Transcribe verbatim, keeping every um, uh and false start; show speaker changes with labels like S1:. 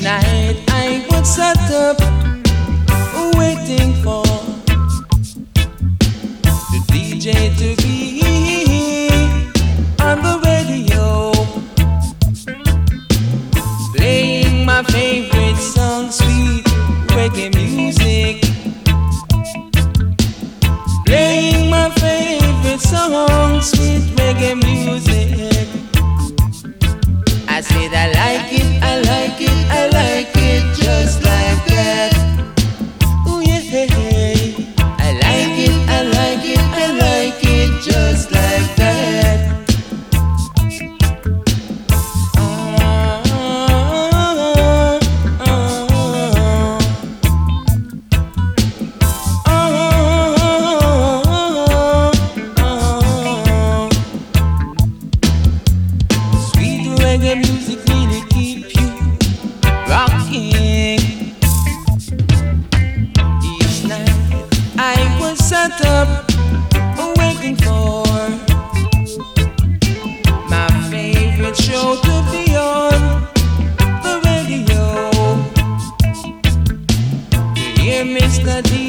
S1: night I would set up, waiting for the D J to be on the radio, playing my favorite song, sweet reggae music, playing my favorite song, sweet reggae music. I said I like it, I like it, I like it just like that. Ooh yeah, I like it, I like it, I like it just like that. Ah, ah, ah, ah. Sweet reggae music really keep you rocking. Each night I was set up, waiting for my favorite show to be on the radio, to hear Mister D